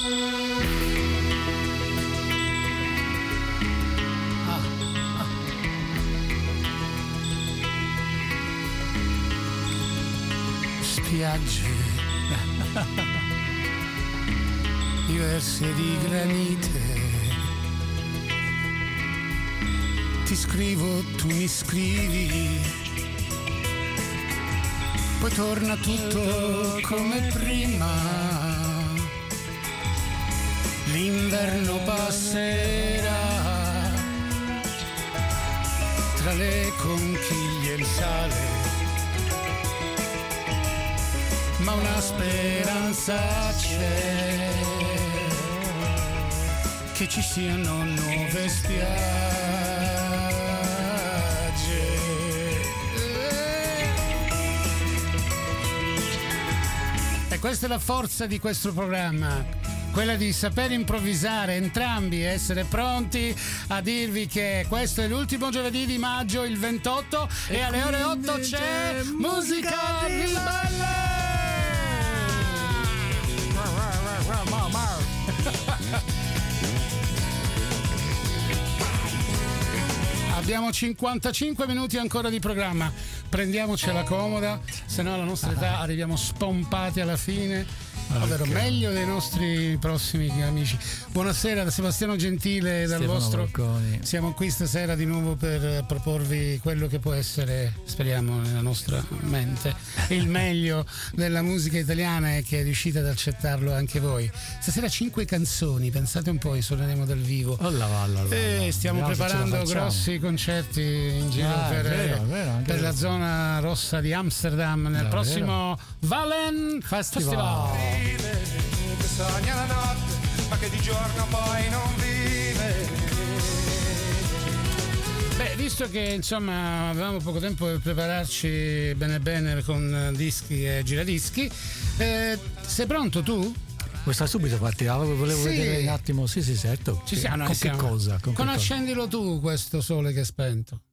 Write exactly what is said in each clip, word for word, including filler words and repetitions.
Spiagge diverse di granite, ti scrivo, tu mi scrivi, poi torna tutto come prima, l'inverno passerà, tra le conchiglie e il sale, ma una speranza c'è, che ci siano nuove spiagge. E questa è la forza di questo programma, quella di saper improvvisare entrambi, essere pronti a dirvi che questo è l'ultimo giovedì di maggio, il ventotto, e, e alle ore otto c'è Musica di Balle. Abbiamo cinquantacinque minuti ancora di programma, prendiamocela comoda, se no alla nostra età arriviamo spompati alla fine. Ovvero okay. Meglio dei nostri prossimi amici. Buonasera da Sebastiano Gentile, dal Stefano vostro Bocconi. Siamo qui stasera di nuovo per proporvi quello che può essere, speriamo nella nostra mente, il meglio della musica italiana, e che è riuscite ad accettarlo anche voi. Stasera cinque canzoni, pensate un po', suoneremo dal vivo. Oh là, là, là, là. E stiamo Vediamo preparando grossi concerti in giro ah, per, vero, vero, per la zona rossa di Amsterdam nel Davvero? prossimo Valen Festival. Festival. Che sogna la notte, ma che di giorno poi non vive. Beh, visto che insomma avevamo poco tempo per prepararci bene bene con dischi e giradischi, eh, sei pronto tu? Questa subito partiamo, volevo sì. vedere un attimo. Sì, sì, certo. Ci siamo, con siamo. che cosa? Con, con che Accendilo cosa? tu, questo sole che è spento.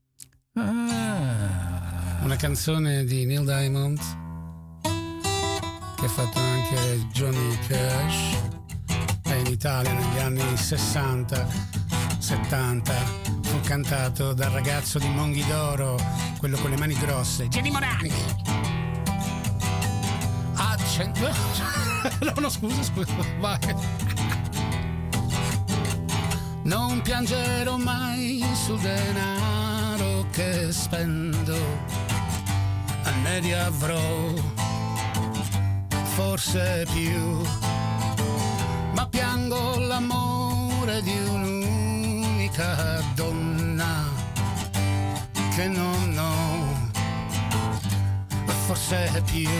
Ah. Una canzone di Neil Diamond, che ha fatto anche Johnny Cash, e in Italia negli anni sessanta settanta fu cantato dal ragazzo di Monghidoro, quello con le mani grosse, Gianni Morani. Accendo no no scusa scusa vai. Non piangerò mai sul denaro che spendo, ne riavrò forse più, ma piango l'amore di un'unica donna che non ho, forse più.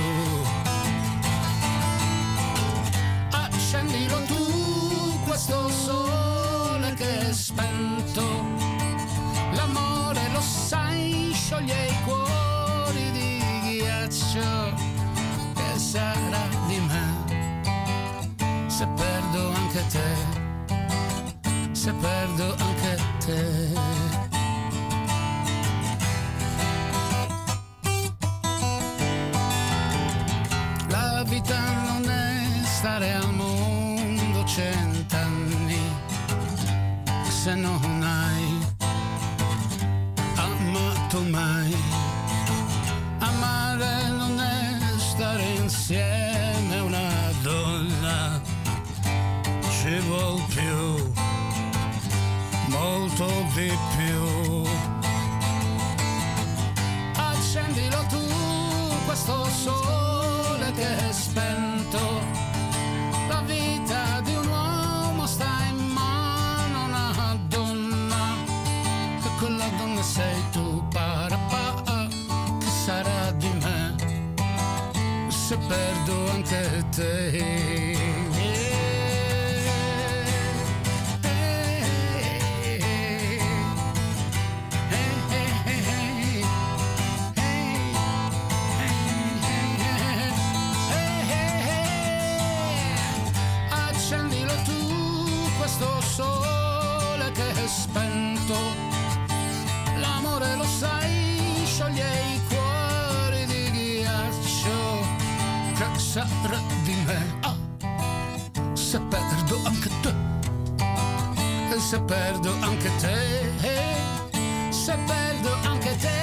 Accendilo tu, questo sole che è spento, l'amore lo sai scioglie i cuori di ghiaccio. Che sarà di me se perdo anche te, se perdo anche te. La vita non è stare al mondo cent'anni se non hai amato mai. Amare non è stare insieme a una donna, ci vuol più, molto di più. Accendilo tu, questo sole che è spento, la vita di un uomo sta in mano a una donna, e quella donna sei tu, parapà, che sarà di me se perdo anche te. Accendilo tu, questo sole che è spento, l'amore lo sai scioglie i cuori di ghiaccio. Che sarà di me oh, se perdo E se perdo anche te, se perdo anche te.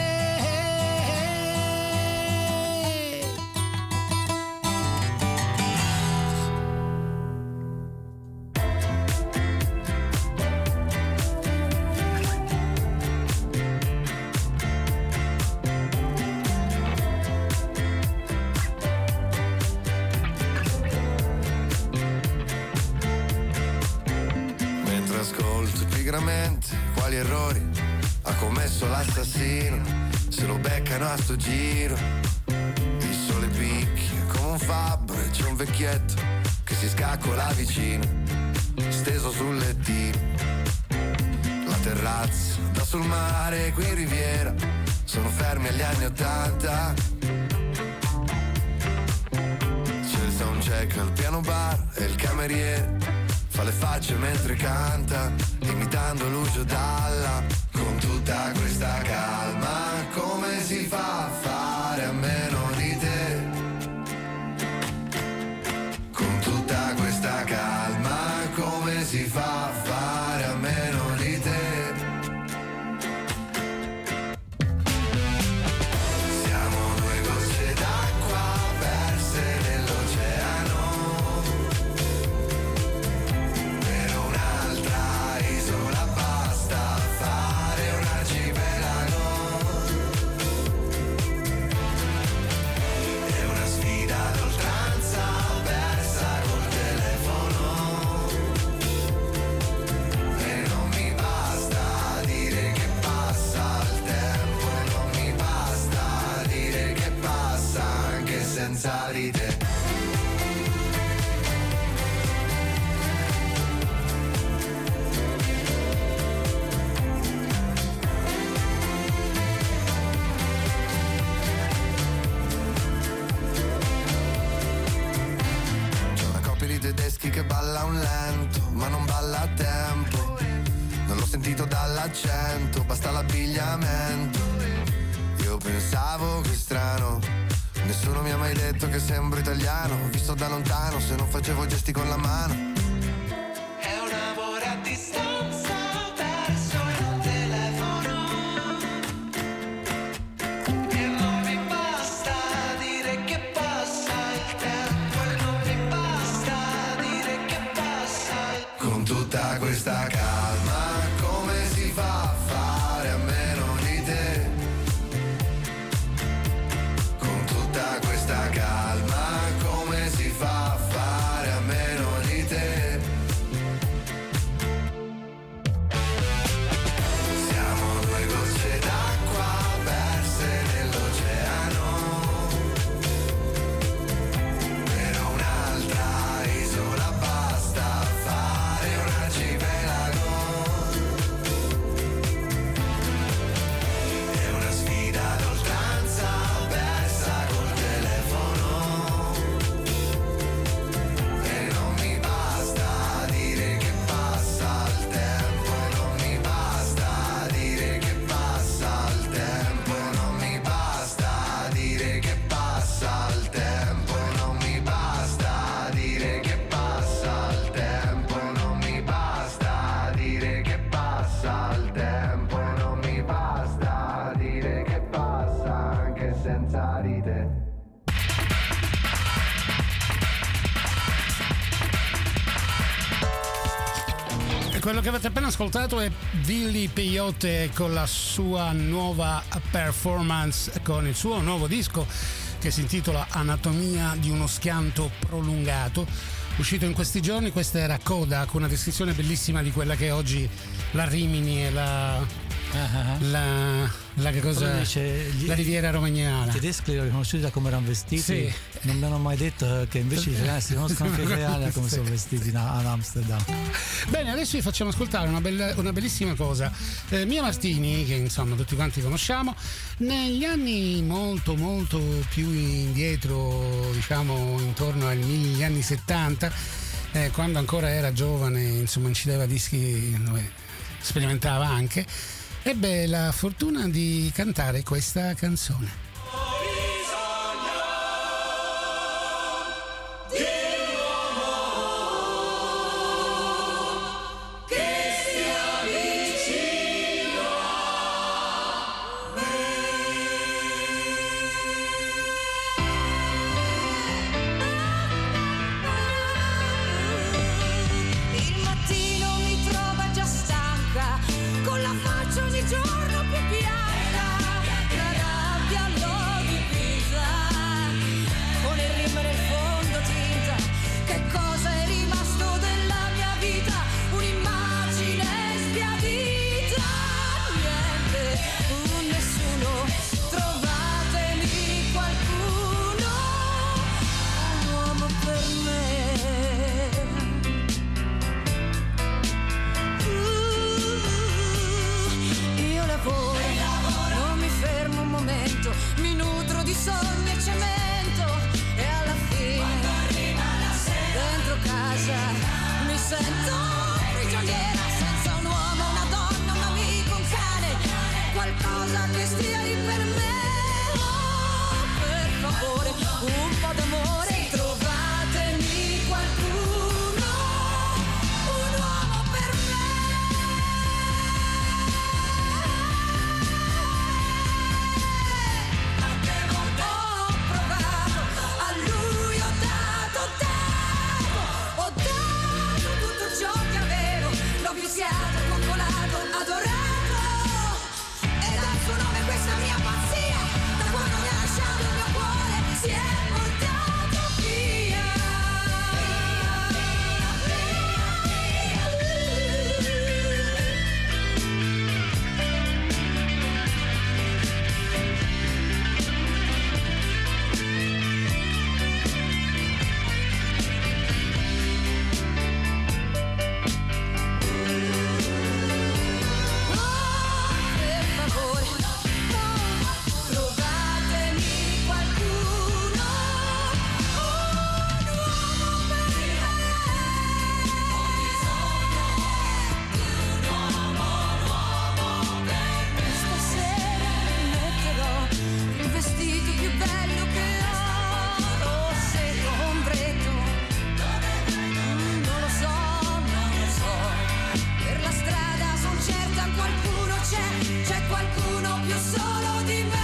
Quali errori ha commesso l'assassino? Se lo beccano a sto giro, il sole picchia come un fabbro e c'è un vecchietto che si scaccola vicino, steso sul lettino. La terrazza da sul mare qui in riviera, sono fermi agli anni ottanta. C'è il soundcheck al piano bar e il cameriere fa le facce mentre canta, imitando Lucio Dalla. Con tutta questa calma, come si fa a fare a meno di te? Con tutta questa calma, come si fa a fare a meno di te? Siamo due gocce d'acqua perse nell'oceano. Senza di te. C'è una coppia di tedeschi che balla un lento, ma non balla a tempo. Non l'ho sentito dall'accento, basta l'abbigliamento. Io pensavo che strano, nessuno mi ha mai detto che sembro italiano, visto da lontano se non facevo gesti con la mano. È un amore a distanza, perso in un telefono. E non mi basta dire che passa il tempo, e non mi basta dire che passa il tempo. Con tutta questa calma, come si fa a fare a meno di te? Questa calma, come si fa a fare a meno di te? Siamo due gocce d'acqua perse nell'oceano, per un'altra isola basta fare un arcipelago. È una sfida d'oltranza persa col telefono, e non mi basta dire che passa il tempo, e non mi basta dire che passa il tempo, e non mi basta dire che passa il tempo, e non mi basta dire che passa il tempo, e non mi basta dire che passa il tempo, e non mi basta dire che passa anche senza di te. E quello che avete appena ascoltato è Billy Peyote con la sua nuova performance, con il suo nuovo disco che si intitola Anatomia di uno schianto prolungato, uscito in questi giorni. Questa era Coda, con una descrizione bellissima di quella che è oggi la Rimini e la Uh-huh. la, la, che cosa, dice, gli, la riviera romagnana. I tedeschi li ho riconosciuti da come erano vestiti, sì. Non mi hanno mai detto che invece i italiani si conoscono anche in reale come sono vestiti ad Amsterdam. Bene, adesso vi facciamo ascoltare una, bella, una bellissima cosa. eh, Mia Martini, che insomma tutti quanti conosciamo, negli anni molto molto più indietro, diciamo intorno agli anni settanta, eh, quando ancora era giovane, insomma incideva dischi, sperimentava anche, ebbe la fortuna di cantare questa canzone. Che sia dentro casa mi sento prigioniera, senza un uomo, una donna, un amico, un cane, qualcosa che stia lì per me. Oh, per favore, un po' d'amore, trovatemi qualcuno, un uomo per me. Ho provato, a lui ho dato tempo, ho dato tutto ciò che avevo, l'ho viziato, coccolato, adorato, e dal suo nome questa mia pazzia, da quando mi ha lasciato il mio cuore, si è portato via. Per favore, trovatemi qualcuno, un uomo per me. Ho bisogno di un uomo, un uomo per me. Stasera metterò il vestito più bello che ho, rosso e ombretto. Mm, non lo so, non lo so. Per la strada son certa qualcuno c'è, c'è qualcuno più solo di me.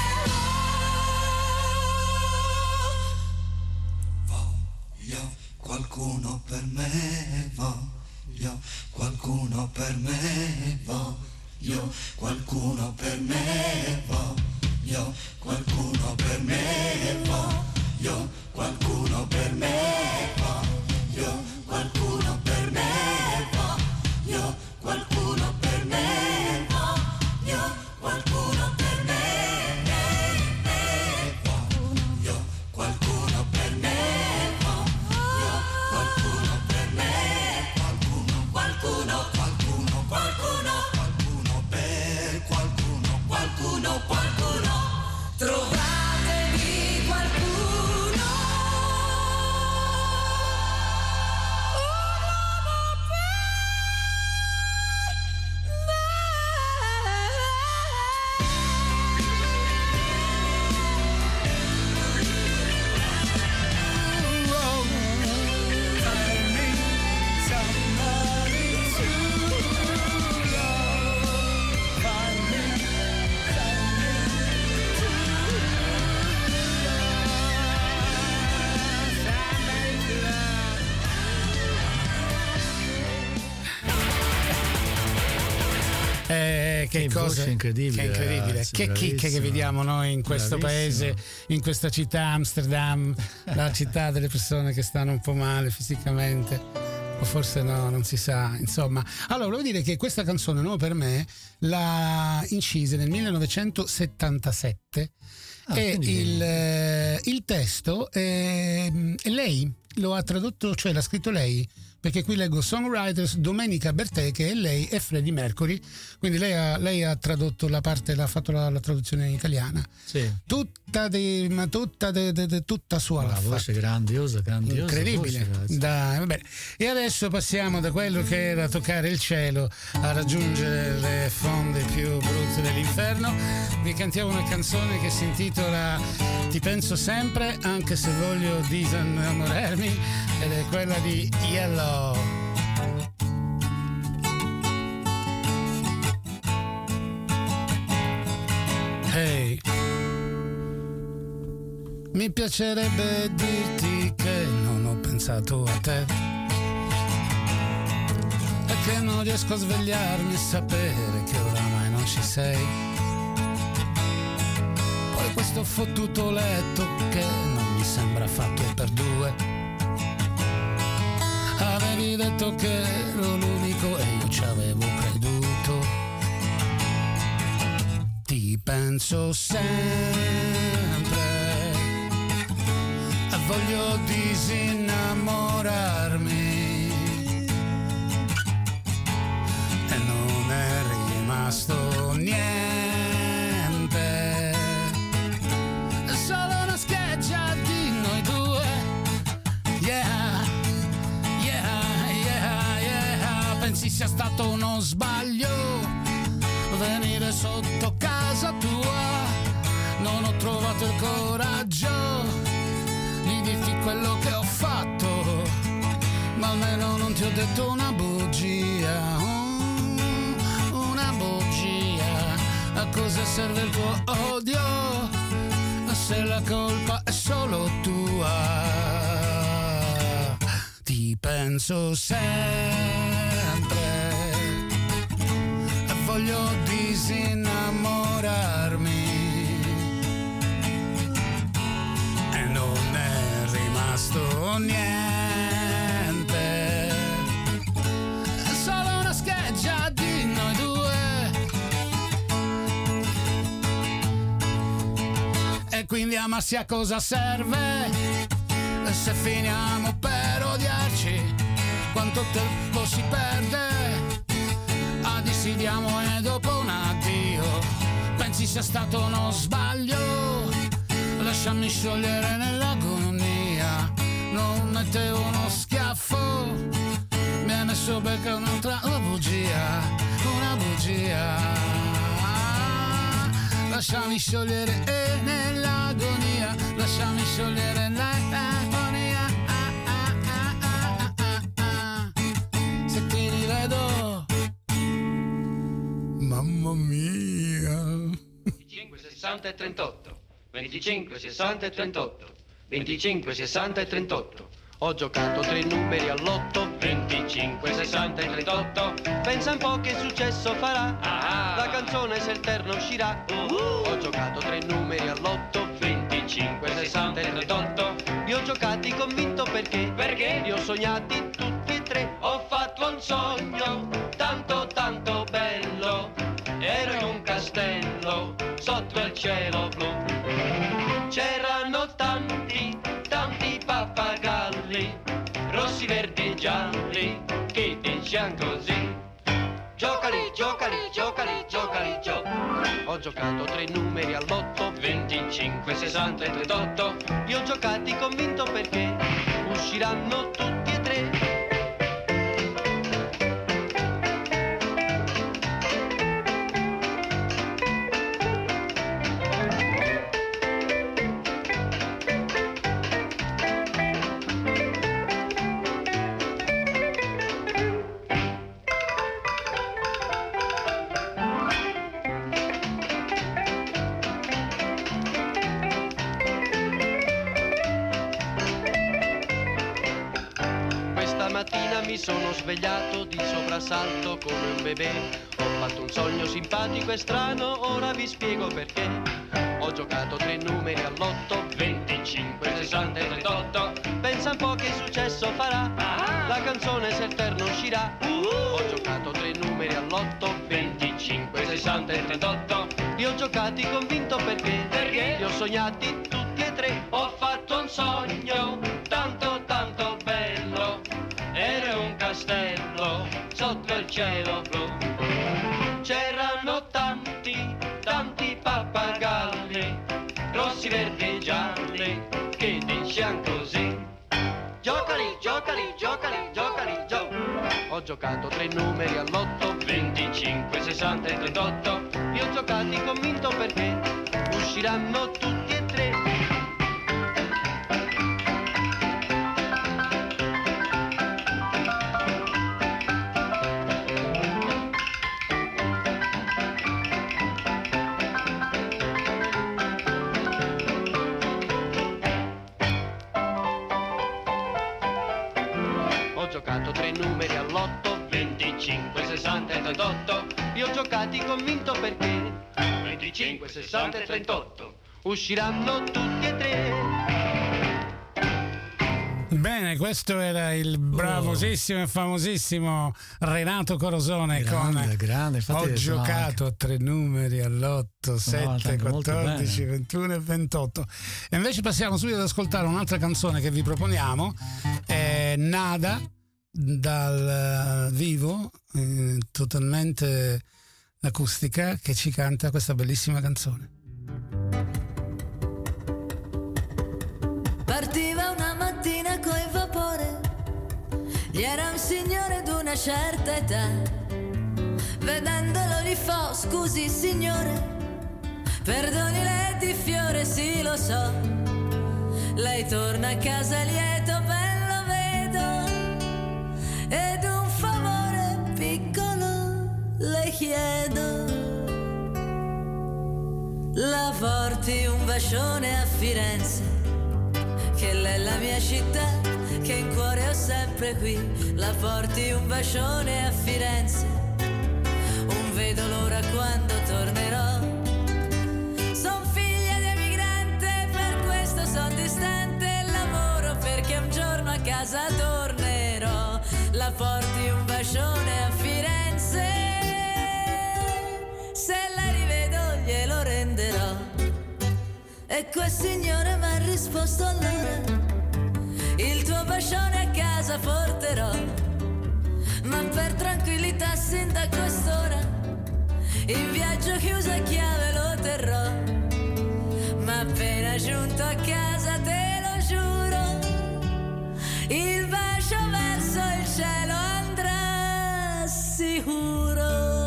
Voglio qualcuno per me, voglio qualcuno per me, voglio qualcuno per me, voglio qualcuno per me, voglio qualcuno per me, voglio qualcuno per me, voglio qualcuno per me, voglio qualcuno per me, voglio qualcuno per me, voglio qualcuno per me, qualcuno, qualcuno, qualcuno, qualcuno, qualcuno per qualcuno, qualcuno, qualcuno, trovatemi qualcuno, un uomo per Eh, che, Che cosa voce incredibile, che incredibile, ragazzi, che chicche che bravissimo. vediamo noi in questo Bravissimo. paese, in questa città Amsterdam, la città delle persone che stanno un po' male fisicamente, o forse no, non si sa, insomma. Allora, volevo dire che questa canzone, nuova per me, l'ha incise nel millenovecentosettantasette. Ah, e quindi- il, eh, il testo è, è lei, lo ha tradotto, cioè l'ha scritto lei, perché qui leggo songwriters Domenica Bertè, che è lei, e Freddie Mercury, quindi lei ha, lei ha tradotto la parte, l'ha fatto la, la traduzione in italiana, Sì. tutta di, ma tutta de, de, de, tutta sua, Una l'ha voce fatta. grandiosa, grandiosa. Incredibile. voce, ragazzi. Da- vabbè. E adesso passiamo da quello che era toccare il cielo a raggiungere le fonde più brutte dell'inferno. Vi cantiamo una canzone che si intitola Ti penso sempre, anche se voglio disinnamorarmi, ed è quella di Yellow. Hey, mi piacerebbe dirti che non ho pensato a te e che non riesco a svegliarmi e sapere che oramai non ci sei. Poi questo fottuto letto che non mi sembra fatto per due. Avevi detto che ero l'unico e io ci avevo creduto. Ti penso sempre e voglio disinnamorarmi e non è rimasto niente, è solo una scheggia di noi due, yeah. pensi sia stato uno sbaglio venire sotto casa tua. Non ho trovato il coraggio di dirti quello che ho fatto, ma almeno non ti ho detto una bugia, oh, una bugia. A cosa serve il tuo odio se la colpa è solo tua? Ti penso sempre e voglio disinnamorarmi e non è rimasto niente, è solo una scheggia di noi due. E quindi amarsi a cosa serve se finiamo per odiarci? Quanto tempo si perde a dissidiamo e dopo un addio pensi sia stato uno sbaglio? Lasciami sciogliere nell'agonia, non mettevo uno schiaffo, mi hai messo becca un'altra una bugia, una bugia. Lasciami sciogliere eh, nell'agonia, lasciami sciogliere nell'agonia. Ah, ah, ah, ah, ah, ah. Se ti rivedo, mamma mia. venticinque, sessanta e trentotto, venticinque, sessanta e trentotto, venticinque, sessanta e trentotto. Ho giocato tre numeri all'otto, venticinque, sessanta e trentotto. Pensa un po' che successo farà, ah, la canzone se il terno uscirà. uh-huh. Ho giocato tre numeri all'otto, venticinque, sessanta e trentotto. Li ho giocati convinto perché, perché li ho sognati tutti e tre. Ho fatto un sogno tanto tanto bello, ero in un castello sotto il cielo blu. C'erano tanti, tanti pappagalli, rossi, verdi e gialli, che dicevano così: giocali, giocali, giocali, giocali, gio. Ho giocato tre numeri all'otto, venticinque, sessanta e trentotto. Li ho giocati convinto perché usciranno tutti e tre. Mi sono svegliato di soprassalto come un bebè. Ho fatto un sogno simpatico e strano, ora vi spiego perché. Ho giocato tre numeri all'otto, venticinque, sessanta e trentotto. Pensa un po' che successo farà, la canzone se il terno uscirà. Ho giocato tre numeri all'otto, venticinque, sessanta e trentotto. Li ho giocati convinto perché, perché li ho sognati tutti e tre. Ho fatto un sogno tanto tanto bello, era un castello sotto il cielo blu. C'erano tanti, tanti pappagalli, rossi, verdi e gialli, che dicevano così: giocali, giocali, giocali, giocali, gio. Ho giocato tre numeri all'otto, venticinque, sessanta e trentotto. Li ho giocati convinto perché usciranno tutti e tre. Ho giocato tre numeri all'otto, venticinque, sessanta e trentotto. Li ho giocati convinto perché venticinque, sessanta e trentotto usciranno tutti e tre. Bene, questo era il bravosissimo e famosissimo Renato Corosone Grande, con grande, infatti Ho giocato a tre numeri all'otto, sette, quattordici, ventuno e ventotto. E invece passiamo subito ad ascoltare un'altra canzone che vi proponiamo, è Nada, dal vivo, eh, totalmente acustica, che ci canta questa bellissima canzone. Partiva una mattina coi vapore, gli era un signore d'una una certa età. Vedendolo gli fa: scusi signore, perdoni lei di fiore, sì lo so. Lei torna a casa lieto, ben lo vedo, ed un favore piccolo le chiedo. La porti un bacione a Firenze, che lei è la mia città, che in cuore ho sempre qui. La porti un bacione a Firenze, non vedo l'ora quando tornerò. Son figlia di emigrante, per questo son distante. Lavoro perché un giorno a casa tornerò. La porti un bacione a Firenze, se la rivedo glielo renderò. E quel signore m'ha risposto allora: il tuo bacione a casa porterò, ma per tranquillità sin da quest'ora il viaggio chiuso a chiave lo terrò. Ma appena giunto a casa, te lo giuro, il bacio verso il cielo andrà sicuro.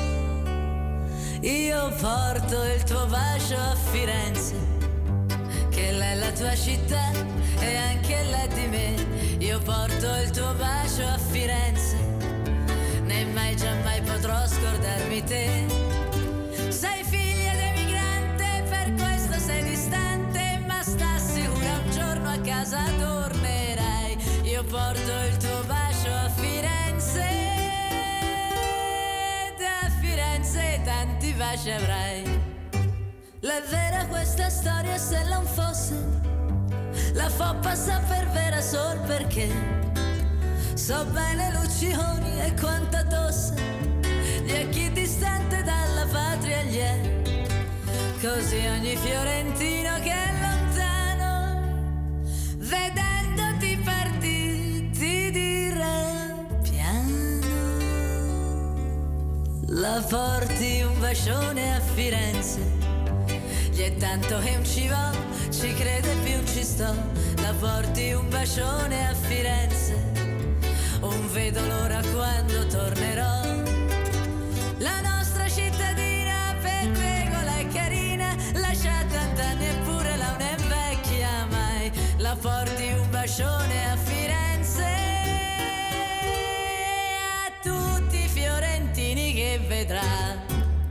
Io porto il tuo bacio a Firenze, che lei è la tua città e anche lei di me. Io porto il tuo bacio a Firenze, né mai giammai potrò scordarmi te. Sei figlia d'emigrante, per questo sei distante, ma sta sicura un giorno a casa tornerai. Io porto il tuo bacio a Firenze, ed a Firenze tanti baci avrai. L'è vera questa storia, se non fosse la fa passare per vera sol perché so bene Lucioni e quanta tosse gli è chi distante dalla patria gli è. Così ogni fiorentino che è lontano, vedendoti partire, ti dirà piano. La porti un bacione a Firenze, gli è tanto che non ci va, ci crede più non ci sto. La porti un bacione a Firenze, non vedo l'ora quando tornerò. La nostra cittadina pettegola e carina, lascia tant'anni eppure la non è vecchia mai. La porti un bacione a Firenze, a tutti i fiorentini che vedrà.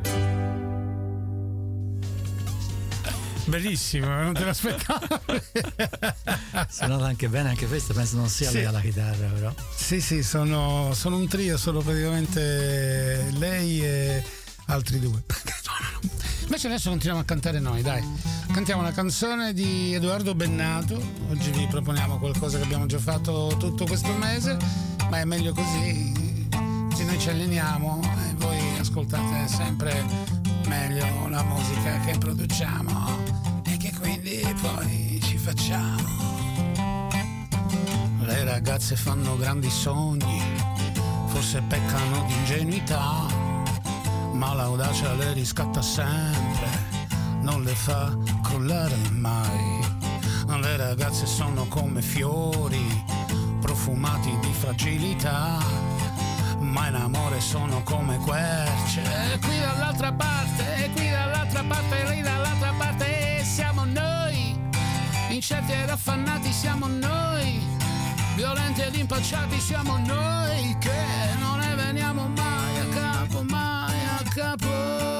Bellissimo, non te l'aspettavo. Suonata anche bene anche questa, penso non sia sì. lei alla chitarra però. Sì, sì, sono, sono un trio, sono praticamente lei e altri due. Invece adesso continuiamo a cantare noi, dai. Cantiamo una canzone di Edoardo Bennato. Oggi vi proponiamo qualcosa che abbiamo già fatto tutto questo mese, ma è meglio così. Così noi ci alleniamo e voi ascoltate sempre meglio la musica che produciamo e che quindi poi ci facciamo. Le ragazze fanno grandi sogni, forse peccano di ingenuità, ma l'audacia le riscatta sempre, non le fa crollare mai. Le ragazze sono come fiori profumati di fragilità, ma in amore sono come querce. E qui dall'altra parte, e qui dall'altra parte, e lì dall'altra parte siamo noi, incerti ed affannati siamo noi, violenti ed impacciati siamo noi, che non ne veniamo mai a capo, mai a capo.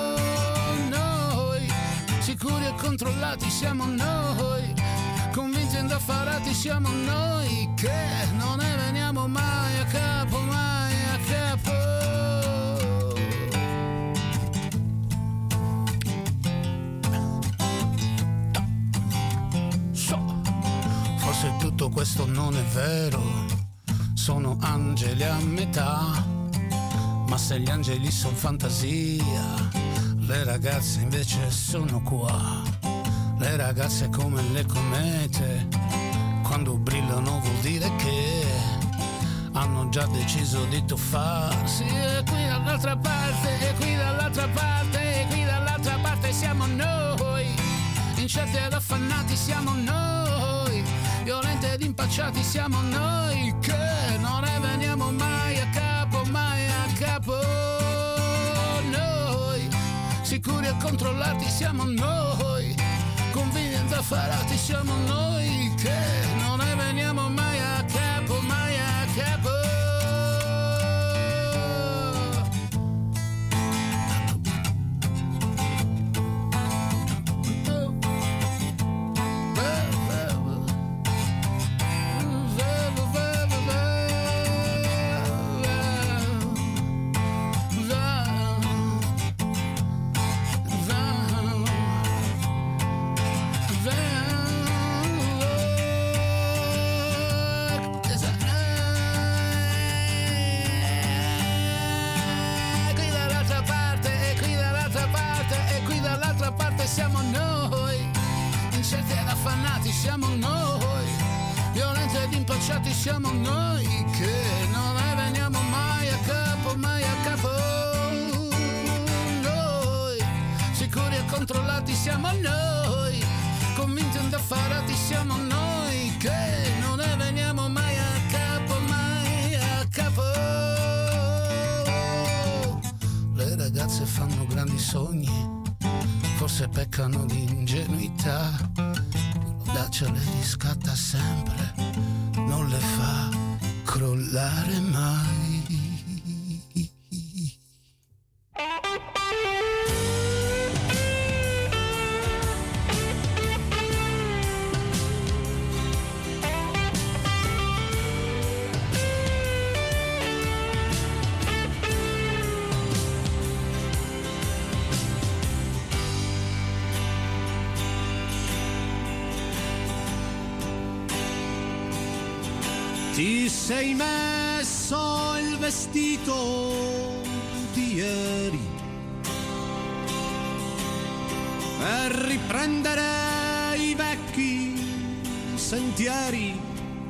Noi, sicuri e controllati siamo noi, convinti ed affarati siamo noi, che non ne veniamo mai a capo, mai a capo. So, forse tutto questo non è vero, sono angeli a metà, ma se gli angeli sono fantasia, le ragazze invece sono qua. Le ragazze come le comete, quando brillano vuol dire che hanno già deciso di tuffarsi. E qui dall'altra parte, e qui dall'altra parte, e qui dall'altra parte siamo noi, incerti ed affannati siamo noi, violenti ed impacciati siamo noi, che non ne veniamo mai a capo. controllarti siamo noi, convinti e indaffarati siamo noi, che non ne veniamo mai a capo, mai a capo. Siamo noi, incerti ed affannati siamo noi, violenti ed impacciati siamo noi, che non ne veniamo mai a capo, mai a capo. Noi, sicuri e controllati siamo noi, convinti e indaffarati siamo noi, che non ne veniamo mai a capo, mai a capo. Le ragazze fanno grandi sogni, forse peccano di ingenuità, l'audacia le riscatta sempre, non le fa crollare mai. Ti sei messo il vestito di ieri per riprendere i vecchi sentieri,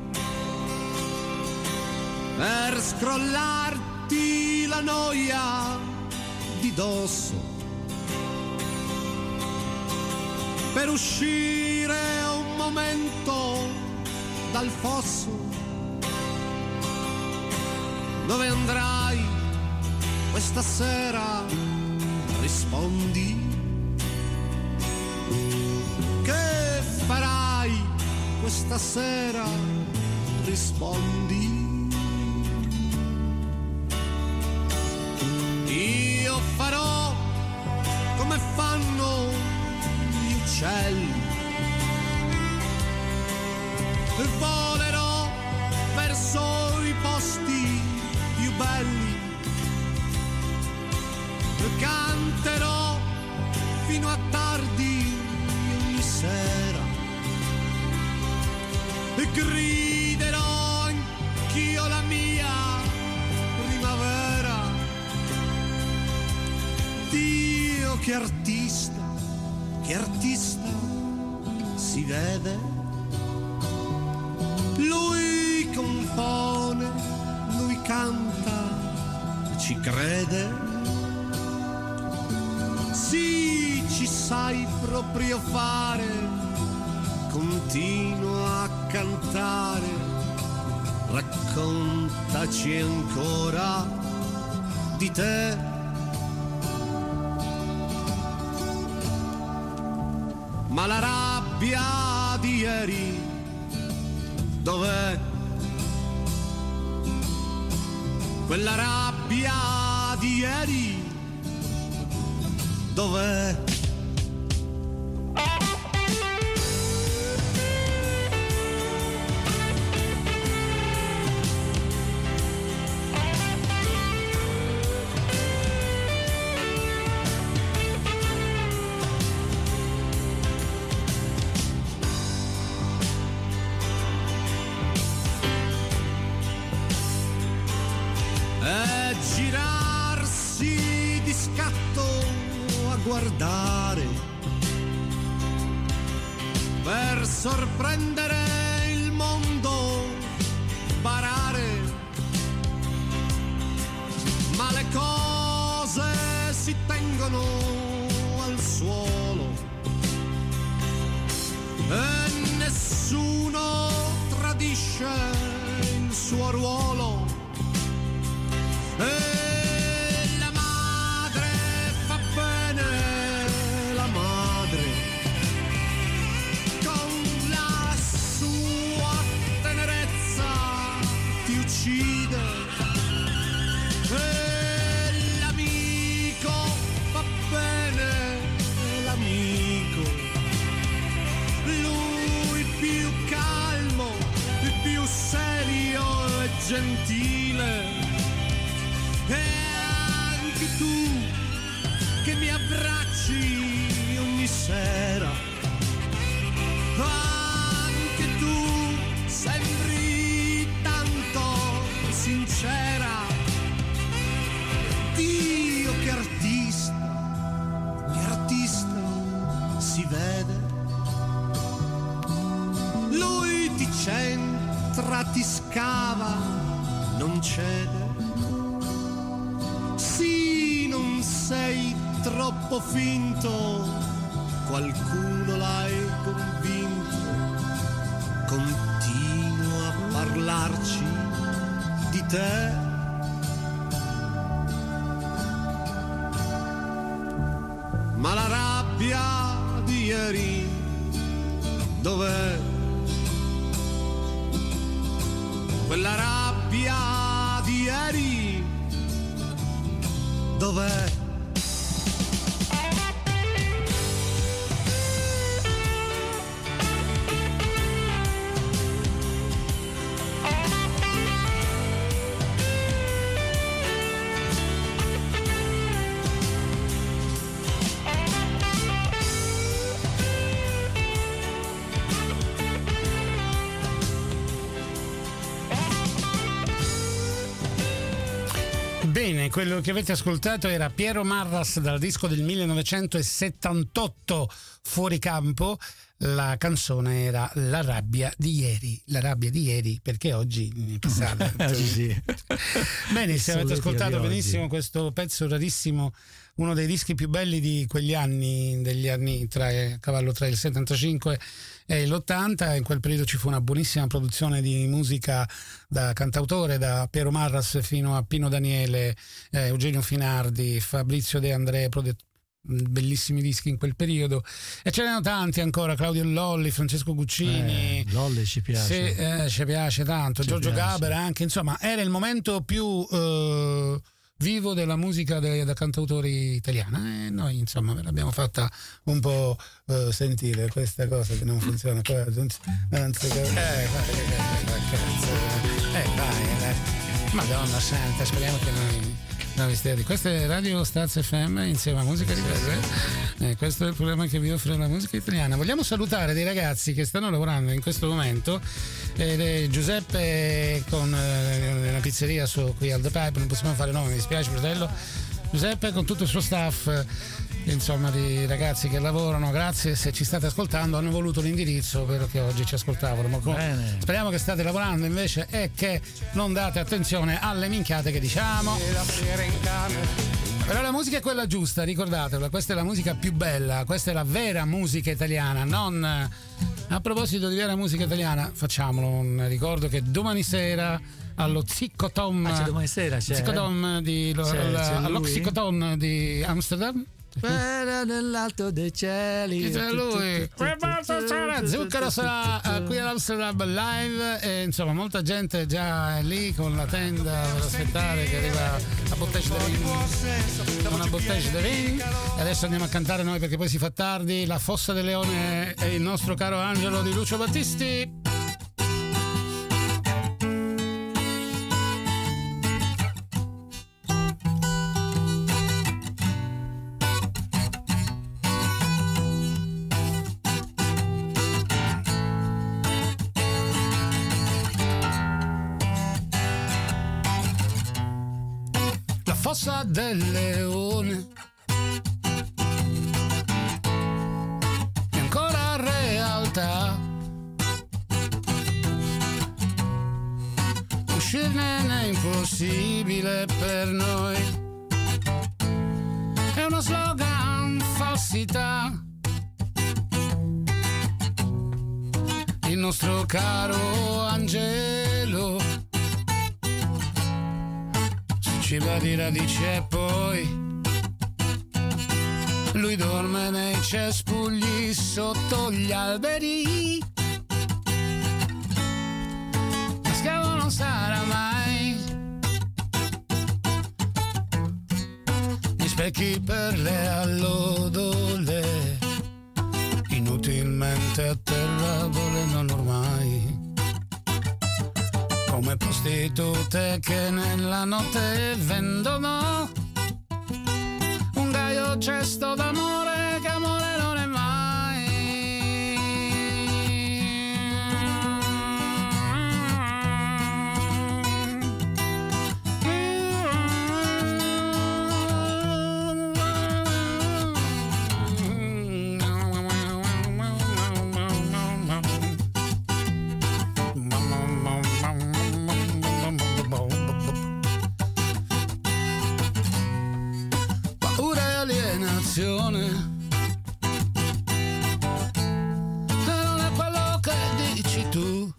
per scrollarti la noia di dosso, per uscire un momento dal fosso. Dove andrai questa sera? Rispondi. Che farai questa sera? Rispondi. Io farò come fanno gli uccelli e volerò verso i posti più belli, canterò fino a tardi ogni sera e griderò anch'io la mia primavera. Dio, che artista, che artista si vede, lui compone, lui canta, ci crede. Sì, ci sai proprio fare, continua a cantare, raccontaci ancora di te. Ma la rabbia di ieri dov'è? Quella rabbia di ieri dov'è? E girarsi di scatto a guardare per sorprendere il mondo, barare, ma le cose si tengono al suolo e nessuno tradisce il suo ruolo. E la madre fa bene uccide. E l'amico va bene, l'amico, lui più calmo, il più serio e gentile. E anche tu che mi abbracci ogni sera, anche tu sembri tanto sincera. Dio che artista, che artista si vede. Lui ti centra, ti scava, non cede. Sì, non sei troppo finto, qualcuno l'hai convinto. Continua a parlarci di te. Ma la rabbia di ieri dov'è? Quella rabbia di ieri dov'è? Bene, quello che avete ascoltato era Piero Marras dal disco del millenovecentosettantotto, Fuori campo. La canzone era La rabbia di ieri, la rabbia di ieri perché oggi è passata. Sì. Bene, se avete ascoltato di benissimo oggi. questo pezzo rarissimo, uno dei dischi più belli di quegli anni, degli anni tra a cavallo tra il settantacinque e l'ottanta. In quel periodo ci fu una buonissima produzione di musica da cantautore, da Piero Marras fino a Pino Daniele, eh, Eugenio Finardi, Fabrizio De André, prodet- bellissimi dischi in quel periodo, e ce n'erano tanti ancora, Claudio Lolli, Francesco Guccini, Eh, Lolli ci piace. sì, eh, ci piace tanto, Ci Giorgio piace. Gaber anche, insomma era il momento più eh, vivo della musica de- da cantautori italiana, e noi insomma ve l'abbiamo fatta un po' eh, sentire questa cosa che non funziona qua, non si- non si- eh, vai, eh, cazzo, eh, vai, eh, Madonna santa, speriamo che noi non vi stiate. Questa è Radio Staz F M insieme a Musica di Base. Eh, questo è il programma che vi offre la musica italiana. Vogliamo salutare dei ragazzi che stanno lavorando in questo momento. Ed è Giuseppe con eh, una pizzeria su, qui al The Pipe, non possiamo fare nome, mi dispiace fratello. Giuseppe con tutto il suo staff, insomma, di ragazzi che lavorano, grazie se ci state ascoltando, hanno voluto l'indirizzo perché oggi ci ascoltavano, ma Bene. speriamo che state lavorando invece e che non date attenzione alle minchiate che diciamo. E la sera in camera, Però la musica è quella giusta, ricordatevela, questa è la musica più bella, questa è la vera musica italiana, non... A proposito di vera musica italiana, facciamolo un ricordo che domani sera allo Ziccotom, Ah, c'è domani sera, c'è, Ziccotom di, lo- C'è- la- c'è lui? all'Oxycoton di Amsterdam. Era nell'alto dei cieli. C'è lui, Zucchero sarà eh, qui all'Amsterdam live e insomma molta gente già è lì con la tenda per aspettare che arriva la bottiglia di vino, una bottiglia di vino, e adesso andiamo a cantare noi perché poi si fa tardi. La Fossa del Leone e il nostro caro Angelo di Lucio Battisti. Fossa del Leone è ancora realtà, uscirne è impossibile per noi, è uno slogan falsità. Il nostro caro Angelo ci va di radici e poi lui dorme nei cespugli sotto gli alberi. Ma schiavo non sarà mai. e chi per le allodole inutilmente a terra volevan ormai, come prostitute che nella notte vendono un gaio gesto d'amore che amore non è mai. Paura e alienazione, non è quello che dici tu.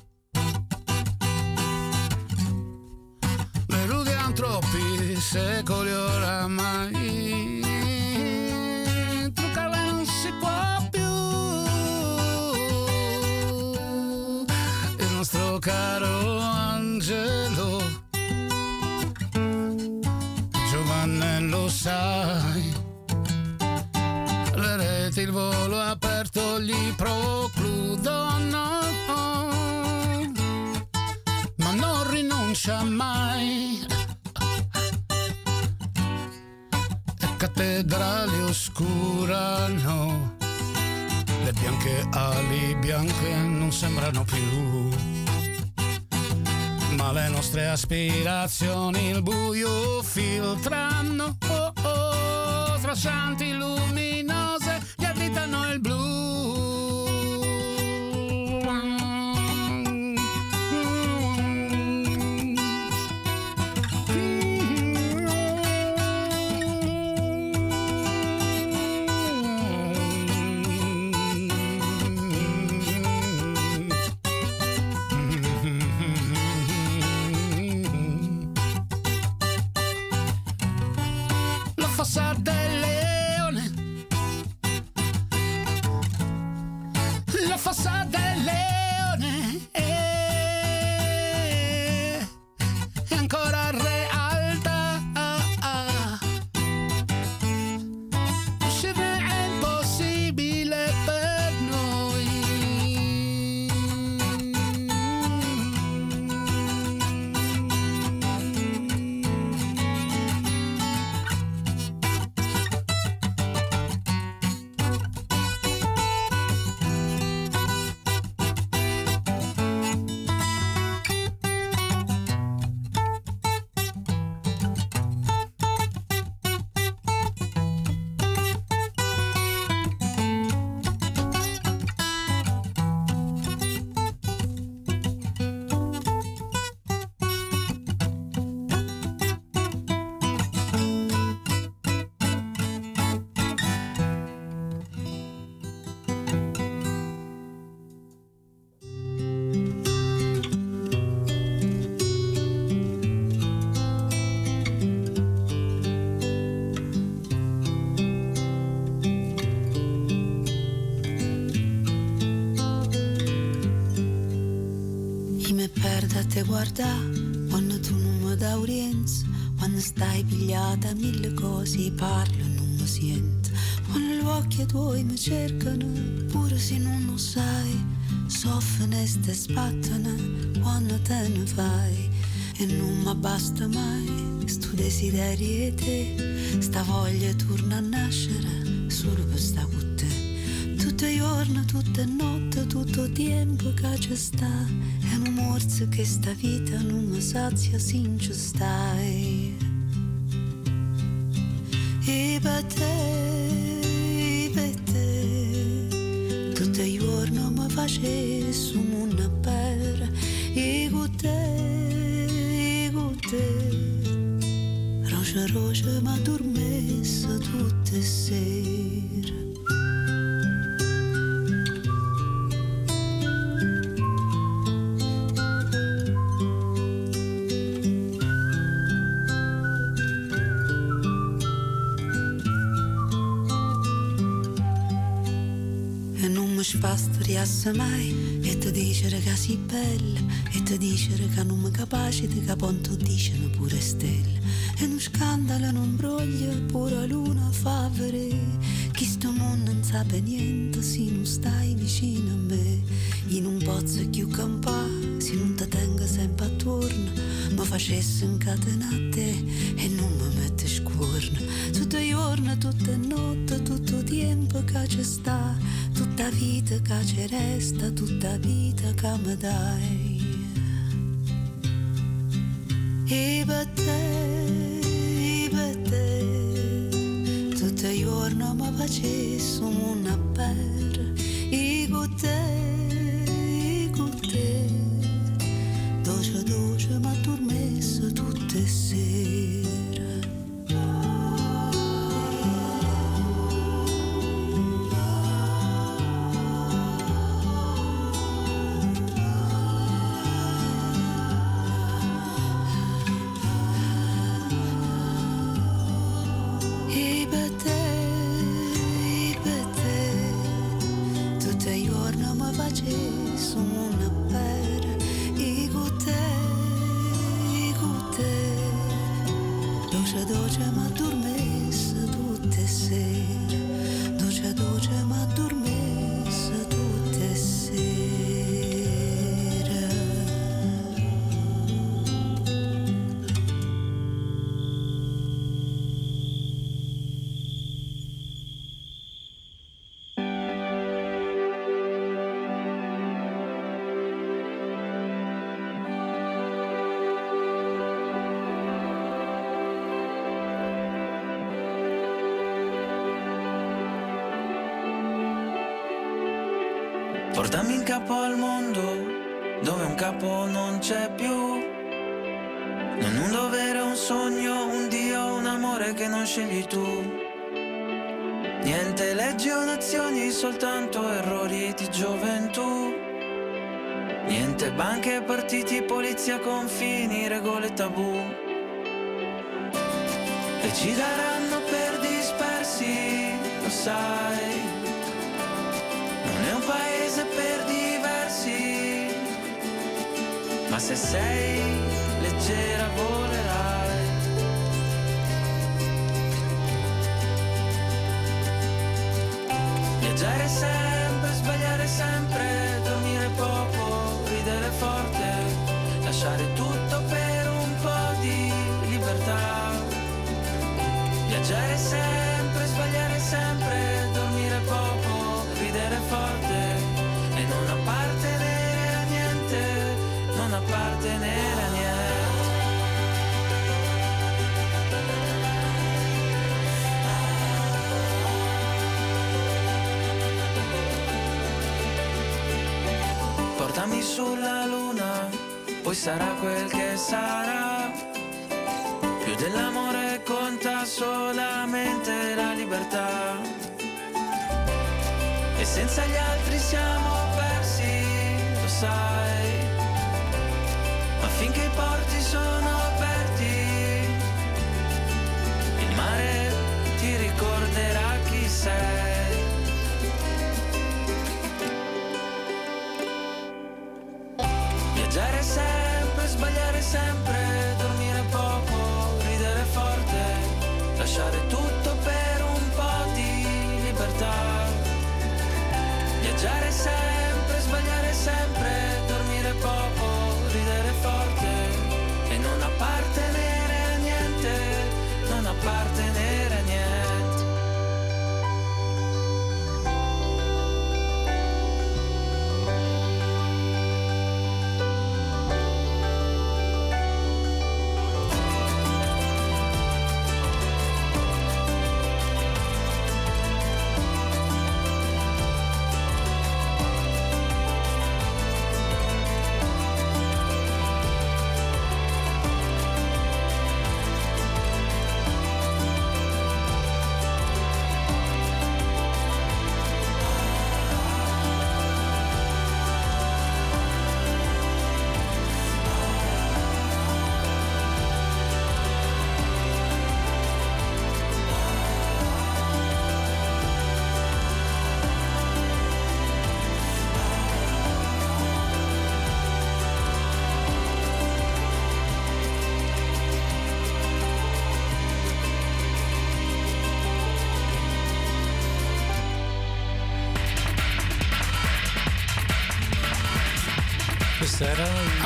Merudian troppi secoli oramai, truccarle non si può più. Il nostro caro angelo Giovanni, lo sai, le reti, il volo aperto gli precludono, ma non rinuncia mai. Le cattedrali oscurano, le bianche ali bianche non sembrano più, ma le nostre aspirazioni il buio filtrano, oh oh, traccianti luminose gli abitano il blu. La fossa del leone, la fossa del leone è, è ancora realtà. Uscirne è impossibile per noi. Io mi perdo a te guardare quando tu non mi dai orienza, quando stai pigliata a mille cose, parlo e non mi sento, quando gli occhi tuoi mi cercano, pure se non lo sai, soffrono e ste sbattono quando te ne vai, e non mi basta mai sto desiderio di te, sta voglia torna a nascere solo per sta con te. Tutti i giorni, tutte notte, tutto il tempo che ci sta, è un morso che sta vita non mi sazia sin ci stai. E per te, e per te, tutti i giorni mi facevi su una per, e con te, e con te, roce roce mi addormessa tutte le sere. mi fa storiasse mai e ti dicere che sei bella e ti dicere che non mi capace di caponto dicono pure stelle e non scandalo non broglia pure luna fa vedere che sto mondo non sa per niente se non stai vicino a me in un pozzo più campà se non ti tengo sempre attorno mi facesse incatenate e non mi mette scuorno tutto i giorni, tutta notte, tutto il tempo che ci sta tutta vita che ci resta, tutta vita che mi dai e per te, e per te tutto il giorno mi facesse una per e con te, e con te dolce dolce mi addormesso tutte sere Portami in capo al mondo, dove un capo non c'è più. Non un dovere, un sogno, un Dio, un amore che non scegli tu. Niente leggi o nazioni, soltanto errori di gioventù. Niente banche, partiti, polizia, confini, regole, tabù. E ci daranno per dispersi, lo sai. Non è un paese per diversi, ma se sei leggera volerai. Viaggiare sempre, sbagliare sempre, dormire poco, ridere forte, lasciare tutto per un po' di libertà. Viaggiare sempre, sbagliare sempre, dormire poco, ridere forte e non appartenere a niente, non appartenere a niente. Portami sulla luna, poi sarà quel che sarà. Più dell'amore conta solamente la libertà. E senza gli altri siamo persi, lo sai. Ma finché i porti sono aperti, il mare ti ricorderà chi sei. Viaggiare sempre, sbagliare sempre, dormire poco, ridere forte, lasciare tutto per un po' di libertà. Viaggiare sempre, sbagliare sempre, dormire poco, ridere forte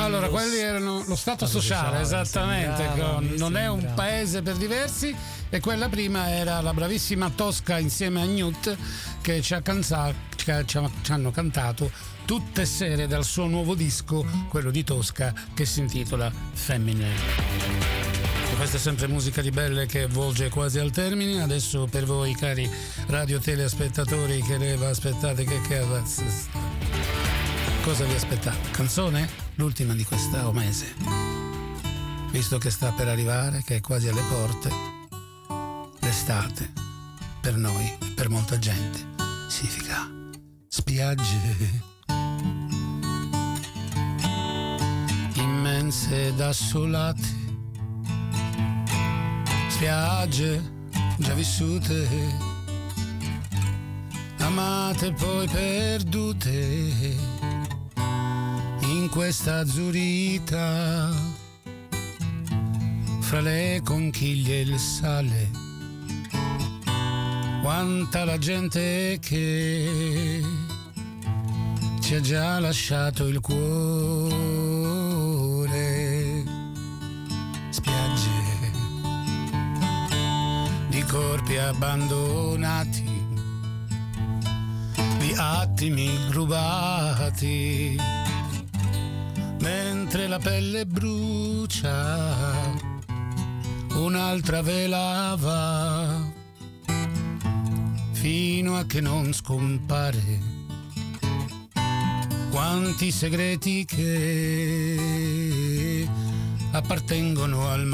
Allora, quelli erano lo Stato Sociale, sociale, esattamente, sembrava, con mi Non è un sembra. paese per diversi, e quella prima era la bravissima Tosca insieme a Newt che ci, ha canza- che ci ha- ci hanno cantato tutte sere dal suo nuovo disco, quello di Tosca, che si intitola Feminine. E questa è sempre musica di Belle che volge quasi al termine. Adesso per voi, cari radio telespettatori, che leva aspettate, che cazzo, cosa vi aspettate? Canzone? L'ultima di questo mese, visto che sta per arrivare, che è quasi alle porte. L'estate per noi e per molta gente significa spiagge immense ed assolate, spiagge già vissute, amate poi perdute in questa azzurita fra le conchiglie e il sale. Quanta la gente che ci ha già lasciato il cuore. Spiagge di corpi abbandonati, di attimi rubati, mentre la pelle brucia, un'altra velava, fino a che non scompare. Quanti segreti che appartengono al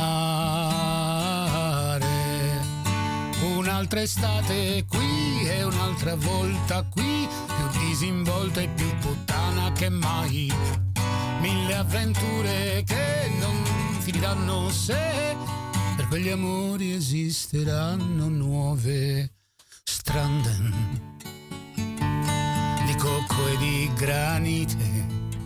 mare. Un'altra estate qui e un'altra volta qui, più disinvolta e più puttana che mai. Mille avventure che non finiranno se per quegli amori esisteranno nuove stranden di cocco e di granite,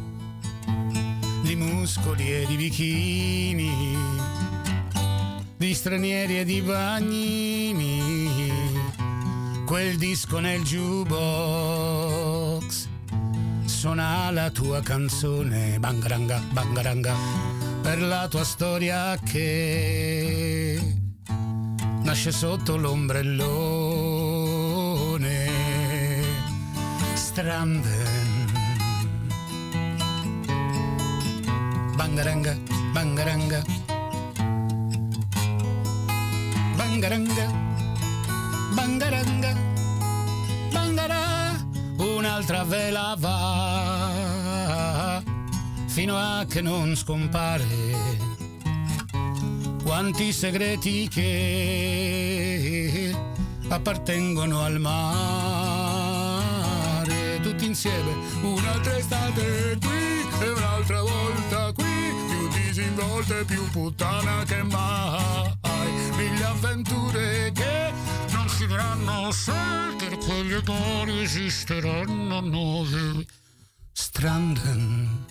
di muscoli e di bikini, di stranieri e di bagnini. Quel disco nel jukebox suona la tua canzone, bangaranga, bangaranga, per la tua storia che nasce sotto l'ombrellone. Stranden, bangaranga, bangaranga, bangaranga, bangaranga, bangara. Un'altra vela va fino a che non scompare. Quanti segreti che appartengono al mare. Tutti insieme. Un'altra estate qui e un'altra volta qui, più disinvolta e più puttana che mai. Mille avventure che non finiranno se per quegli odori esisteranno nuove stranden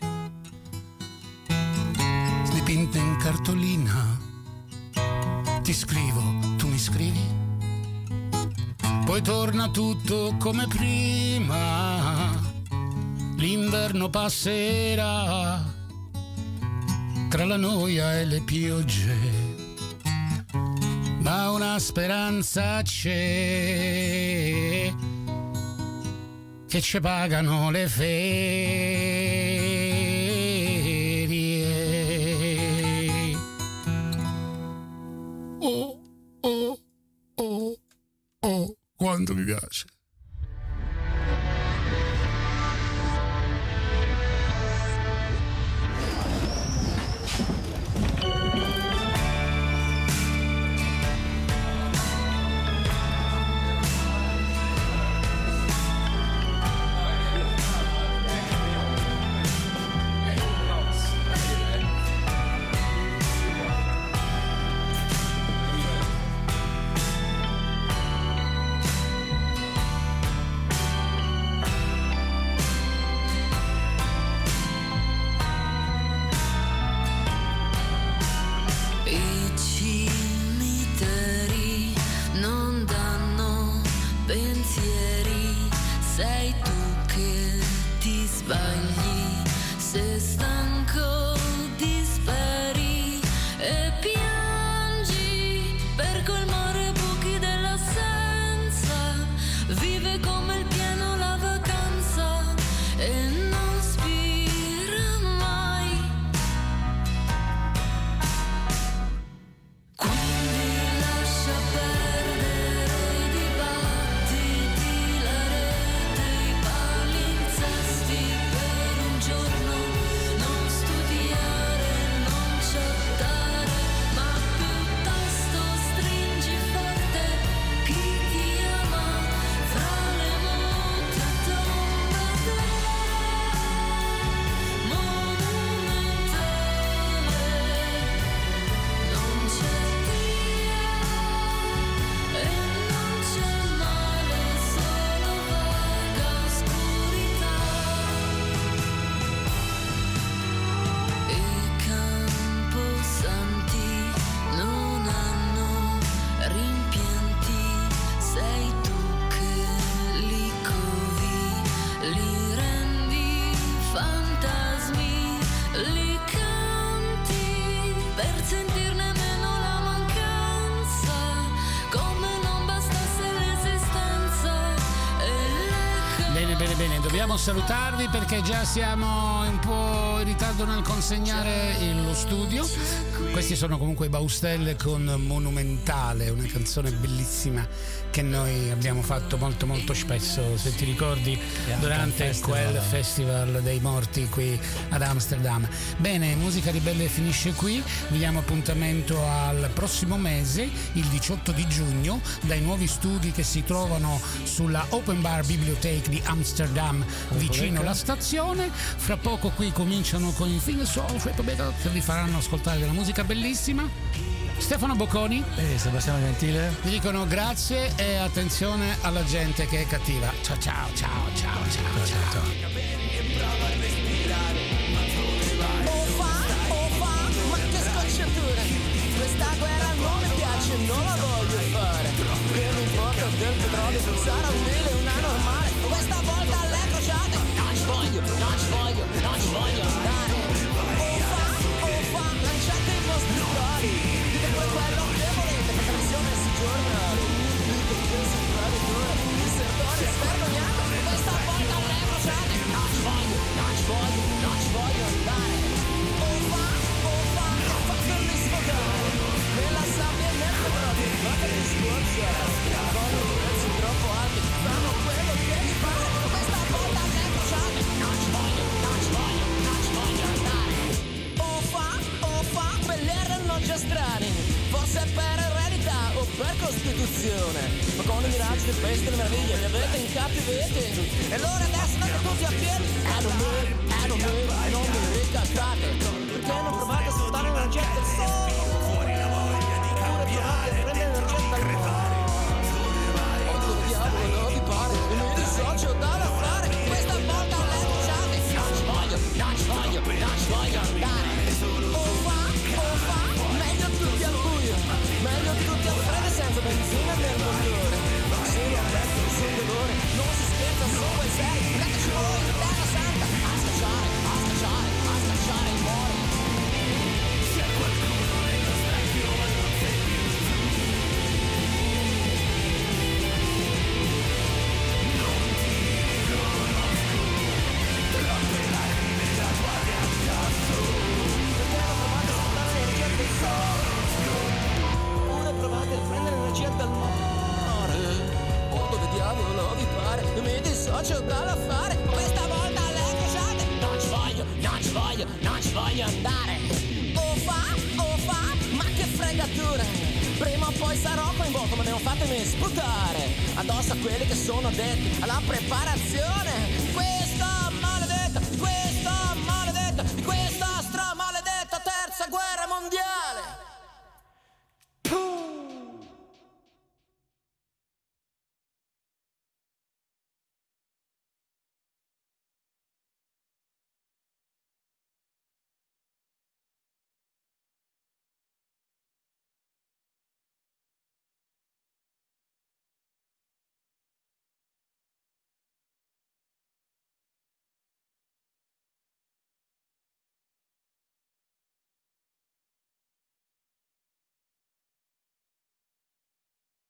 dipinte in cartolina. Ti scrivo, tu mi scrivi, poi torna tutto come prima. L'inverno passerà tra la noia e le piogge, ma una speranza c'è, che ci pagano le ferie. Oh, oh, oh, oh, quanto mi piace. Dobbiamo salutarvi perché già siamo un po' in ritardo nel consegnare lo studio. Questi sono comunque i Baustelle con Monumentale, una canzone bellissima che noi abbiamo fatto molto molto spesso, se ti ricordi, durante festival. quel festival dei morti qui ad Amsterdam. Bene, Musica Ribelle finisce qui, vi diamo appuntamento al prossimo mese, il diciotto di giugno, dai nuovi studi che si trovano sulla Open Bar Bibliotheek di Amsterdam, vicino alla stazione. Fra poco qui cominciano con il Finger Soul che vi faranno ascoltare della musica bellissima. Stefano Bocconi e Sebastiano Gentile vi dicono grazie e attenzione alla gente che è cattiva. Ciao ciao ciao ciao ciao ciao, ciao. Oh fa, oh fa, ma che scocciatura. Questa guerra non mi piace, non la voglio fare. Che mi importa del petrolio, sarà un mille, una normale. Questa volta alle crociate non ci voglio, non ci voglio, non ci voglio andare. Oh fa, oh fa, lanciate i vostri cuori. Quello che volete, per televisione e sui giornali. Dite che sei un traditore, il sertore svergognato. Questa volta alle crociate non ci voglio, non ci voglio, non ci voglio andare. Oh fa, oh fa, fatemi sfogare nella sabbia e nel petrolio, fatemi scorgere. Con i prezzi troppo alti, fanno quello che mi pare. Questa volta alle crociate non ci voglio, non ci voglio, non ci voglio andare. Oh fa, oh fa, quelli erano già strani. Forse per eredità o per costituzione, ma con i miraggi di peste e le meraviglie li avete incattiviti. E allora adesso andate tutti a piedi. E non me, e non me, non mi ricattate. Perché non provate a saltare l'energia del sole? Fuori la voglia di cambiare, prendere l'energia dal mare. E dove diavolo vi pare? E mi dissocio dall'affare. Questa volta alle crociate non ci voglio, non ci voglio, non ci voglio andare. Oh fa, oh fa, meglio tutti al buio. Meglio tutti al freddo senza benzina nel motore. Se lo detto sul dolore, non si scherza, sono quei seri. Dateci voi in terra santa a scacciare, a scacciare, a scacciare i mori. C'è qualcuno nello specchio e non sei più tu. Non ti riconosco, troppe lacrime da guardia addosso. Perché non provate a saltare l'energia del sole? Provate a prendere l'energia dal mare. O dove diavolo vi pare? Mi dissocio dall'affare. Questa volta alle crociate non ci voglio, non ci voglio, non ci voglio andare. Oh fa, oh fa, ma che fregatura. Prima o poi sarò coinvolto, ma devo fatemi sputare addosso a quelli che sono addetti alla preparazione. Que-